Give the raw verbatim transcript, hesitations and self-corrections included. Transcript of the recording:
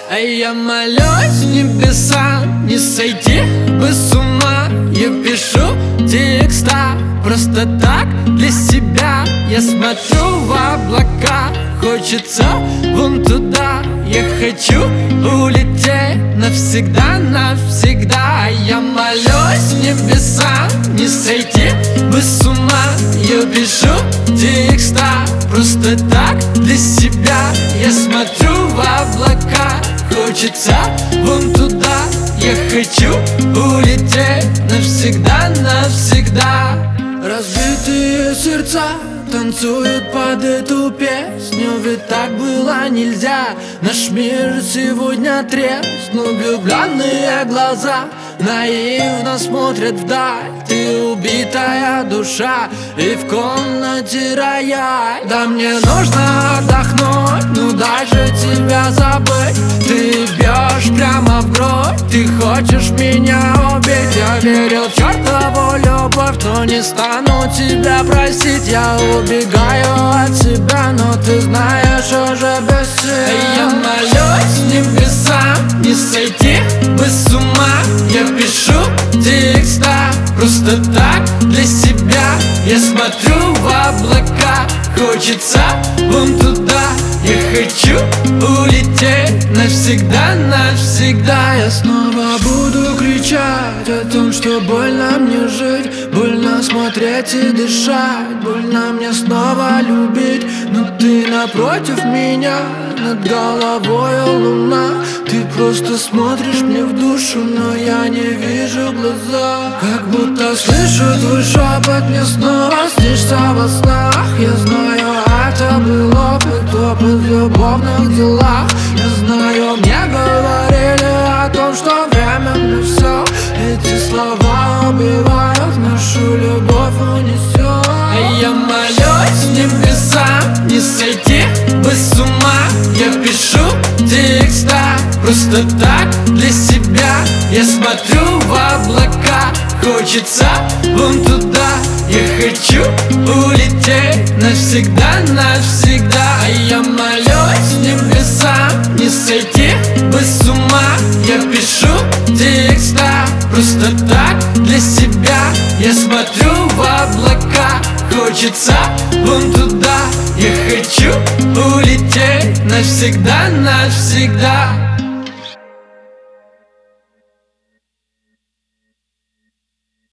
А я молюсь небесам, не сойти бы с ума. Я пишу текста просто так для себя. Я смотрю в облака, хочется вон туда. Я хочу улететь навсегда, навсегда. Я молюсь небесам, не сойти бы с ума. Я пишу текста просто так для себя. Я смотрю в облака, хочется вон туда. Я хочу улететь навсегда, навсегда. Разбитые сердца танцуют под эту песню, ведь так было нельзя. Наш мир сегодня треснул, влюбленные глаза наивно смотрят вдаль. Ты убитая душа, и в комнате рояль. Да мне нужно отдохнуть, ну даже тебя забыть. Ты бьешь прямо в грудь, ты хочешь меня убить. Я верил в чертову любовь, но не стану тебя просить. Я убегаю от себя, но ты знаешь, уже без сил. Я молюсь небесам, не сойти бы с ума. Я пишу текста просто так для себя. Я смотрю в облака, хочется вон туда. Я хочу улететь навсегда, навсегда. Я снова буду кричать о том, что больно мне жить, больно смотреть и дышать, больно мне снова любить. Но ты напротив меня, над головой луна. Ты просто смотришь мне в душу, но я не вижу глаза. Как будто слышу твой шепот, мне снова снишься во снах. Я знаю, это был опыт, опыт в любовных делах. Я знаю, мне говорили о том, что временно все. Эти слова убивают, нашу любовь унесет. А я молюсь небесам, не сойти бы с ума. Я пишу текста просто так для себя. Я смотрю в облака, хочется вон туда. Я хочу улететь навсегда, навсегда. А я молюсь небесам, не сойти бы с ума. Я пишу текста просто так для себя. Я смотрю в облака, хочется вон туда. Я хочу улететь навсегда, навсегда.